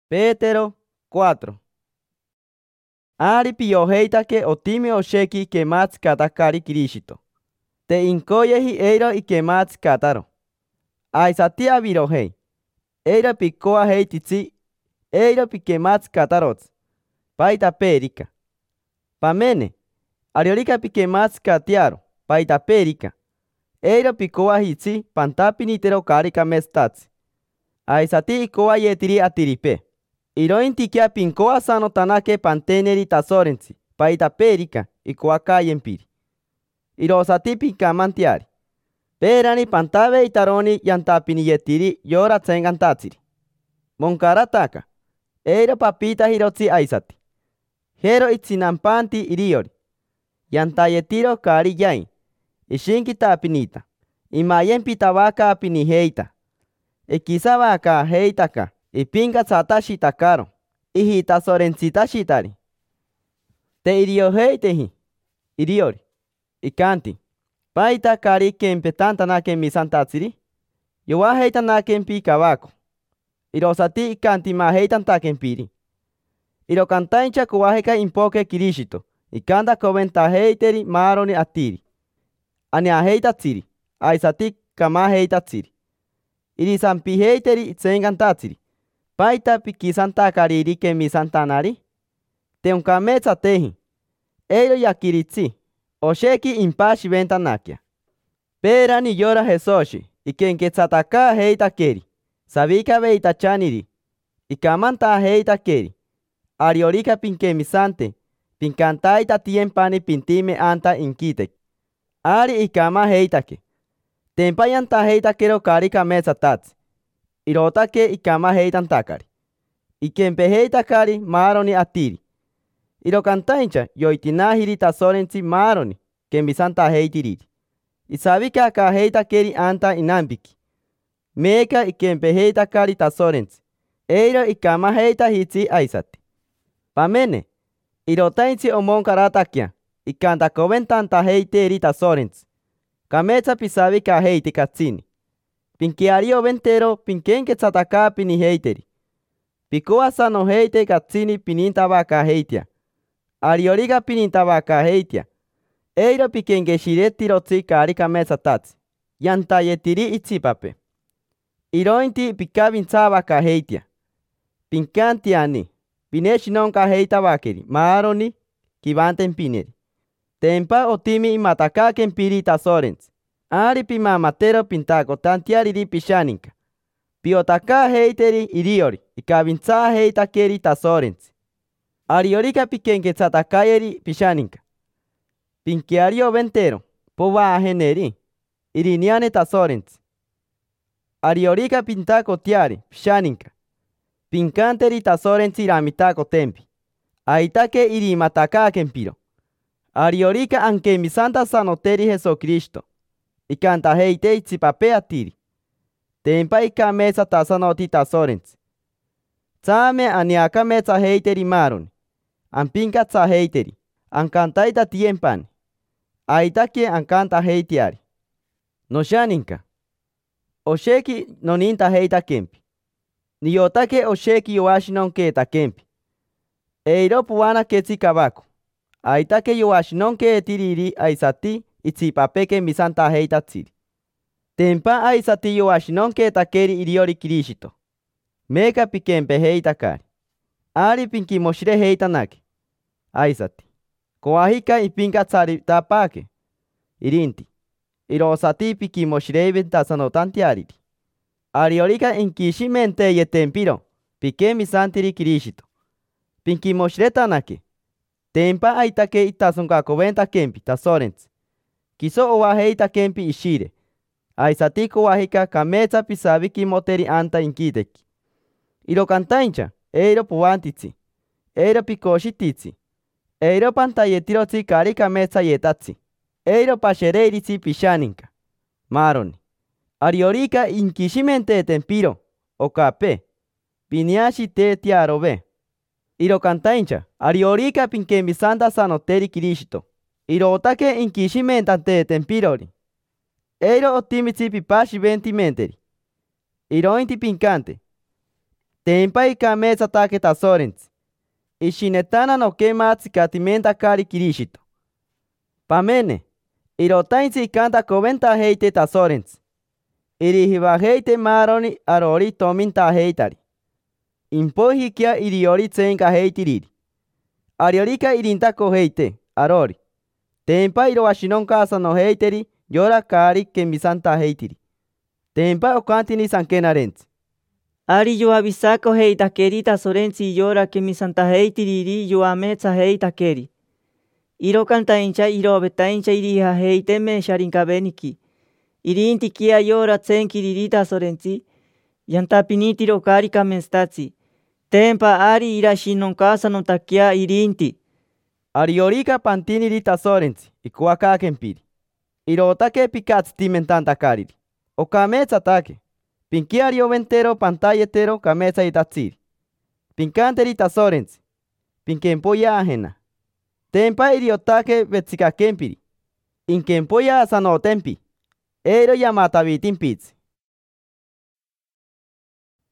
Pétero 4. Ari piyoheitake otimi osheki kematz katakari Kirishito. Te inkoyehi eiro ikematz kataro. Aisati avirohei. Eiro pikoa heititzi. Eiro pikematz katarots. Paita perika. Pamene. Ariorika pikematz katiaro. Paita perika. Eiro pikoa hitzi pantapinitero karika mestatzi. Aisati ikoa yetiri atiripe. Irointikia pinkoa sano tanake panteneri tasorensi. Paita perika ikoa kayempiri. Irosati pinkamantiari. Perani pantave itaroni yantapini yetiri yora tsengantatsiri. Monkarataka. Eiro papita hirotsi aisati. Hero itzinampanti iriori. Yantayetiro kari yain. Ishinkita apinita. Imayempita vaka apiniheita. Ikisavaka heitaka. Ipinga tsatashi takaro. Ihita sorensita shitari. Te irioheitehi. Iriori. Ikanti. Paita kari kempetantana kemisantatsiri. Yowa heitana kempi kawako. Irosati ikanti ma heitanta kempiri. Irokantaincha kuwaheka impoke Kirishito. Ikanda koventa heiteri maroni atiri. Ania heitatsiri. Aisati kama heitatsiri. Irisampi heiteri itsengantatsiri. Paita pikisanta kariri kemisantanari. Teunkametsa tehi. Eiro yakiritsi. Osheki impashi ventanakia. Perani yora Jesoshi. Ikenketsataka heitakeri. Savika veitachaniri. Ikamanta heitakeri. Ariorika pinkemisante. Pinkantaita tiempani pintime anta inkitek. Ari ikama heitake. Tempayanta heitakero karika metsatatsi. Irotake ikama heitantakari. Ikempe heitakari maroni atiri. Irokantaincha yoitinahiri tasorensi maroni kemisanta heitiriri. Isavika ka heitakeri anta inambiki. Meka ikempe heitakari tasorensi. Eiro ikama heita hitsi aisati. Pamene. Irotainsi omonkaratakia. Ikanta koventanta heiteri tasorensi. Kametsa pisavika heiti katsini. Pinkiario ventero pinkenketsataka pini heiteri. Pikoa sano heite katsini pinintavaka heitia. Arioriga pinintavaka heitia. Eiro pikengeshiretirotsi karika metsatatsi. Yantayetiri itsipape. Irointi pikavintsavaka heitia. Pinkantiani. Pineshinonka heitavakeri. Maaroni kivanten pineri. Tempa otimi imataka kempiri tasorensi. Ari pimamatero pintako tantiariri pishaninka. Piotaka heiteri iriori. Ikavintsa heitakeri tasorensi. Ariorika pikenketsatakayeri pishaninka. Pinkiario ventero. Pova aheneri. Iriniane tasorensi. Ariorika pintako tiari pishaninka. Pinkanteri tasorensi ramitako tempi. Aitake irimataka kempiro. Ariorika ankemisanta sanoteri Jesucristo. Ikanta heite itsipape atiri. Tempa ikamesa tasanoti tasorensi. Tsame aniaka metsa heiteri maroni. Ampinka tsa heiteri. Ankantaita tiempani. Aitake ankanta heitiari. Noshaninka. Osheki noninta heita kempi. Niyotake osheki yoashinon keta kempi. Eiro puana ketsi kabako. Aitake yoashinon ke etiriri aisati itsipape kemisanta heitatsiri. Tempa aisati yoashinon ketakeri iriori Kirishito. Meka pikempe heitakari. Ari pinkimoshire heitanake. Aisati. Koahika ipinka tsaritapake. Irinti. Irosati pikimoshire tasanotantiariri. Ariorika inkishimente yetempiro. Pikemisantiri Kirishito. Pinkimoshire tanake. Tempa aitake itasonka koventa kempi tasorensi. Kiso owa heita kempi ishire. Aisati koahika kametsa pisaviki moteri anta inkiteki. Irokantaincha. Eiro puantitsi. Eiro pikoshititsi. Eiro pantayetirotsi karika metsa yetatsi. Eiro pashereiritsi pishaninka. Maroni. Ariorika inkishimente tempiro. Okape. Piniashi te tiarobe. Irokantaincha. Ariorika pinkemisanta sanoteri Kirishito. Irotake inkishimentante tempirori. Eiro otimitsi pipashi ventimenteri. Irointi pinkante. Tempa ikameetsatake tasorentzi. Ishinetana nokematsi katimentakari Kirishito. Pamene, irotaintzi ikantakoventajeite tasorentzi. Irijivajeite maaroni arori tomintajeitari. Impoijikia iriori tsenkajeitiri. Ariorika irintakojeite arori. Tempa iroashinonkasanojeiteri yora kari kemisantajeitiri. Tempa okantini sankenarentzi. Ari yoavisakoheitakeri tasorentzi yora kemisantajeitiriri yoametsajeitaqueri. Irokantaincha irovetaincha irijajeiteme sharinkabeniki. Irintikia yora tsenkiriri tasorentzi yantapinitiro kari kamenstatzi. Tempa ari irashinonkasanotakia irinti. Ariorika pantiniri tasorentzi ikuakakempiri. Irotake pikatzitimentantakariri. Okameetsatake. Pinkiario ventero pantayetero kameetsaitatsiri. Pinkanteri tasorentzi. Pinkempoya ajena. Tempa iriotake vetsikakempiri. Inkempoya sanotempi. Eiro yamatavitimpitsi.